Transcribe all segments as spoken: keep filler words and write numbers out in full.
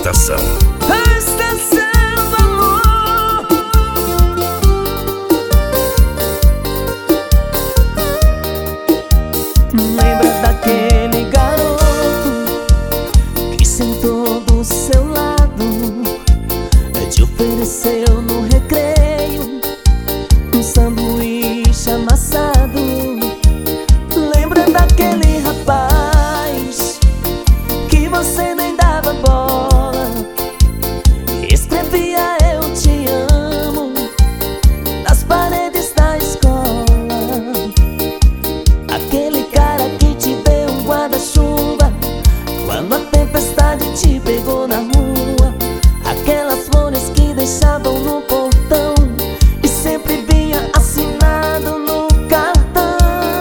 estação. A estação do amor. Lembra daquele garoto que sentou do seu lado, te ofereceu no recreio um sanduíche amassado? Lembra daquele rapaz que você nem dava bola, escrevia eu te amo nas paredes da escola? Aquele cara que te deu um guarda-chuva quando a tempestade te pegou na rua, aquelas flores que deixavam no portão e sempre vinha assinado no cartão.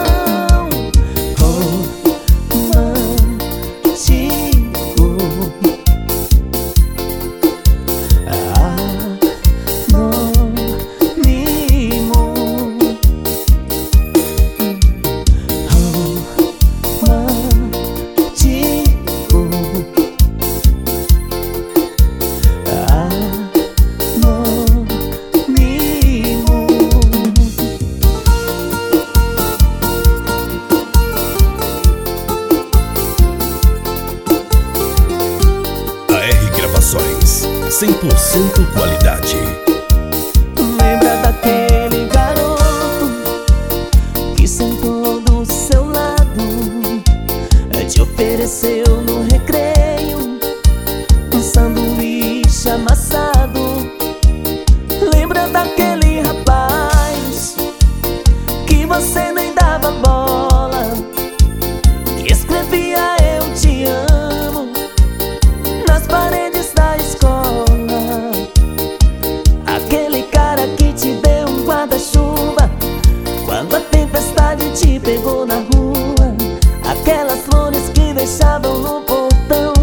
cem por cento qualidade. Lembra daquele garoto que sentou do seu lado, te ofereceu no recreio um sanduíche amassado? Lembra daquele rapaz que você nem dava bola, que escrevia eu te amo nas paredes da escola? Aquele cara que te deu um guarda-chuva quando a tempestade te pegou na rua, aquelas flores que deixavam no portão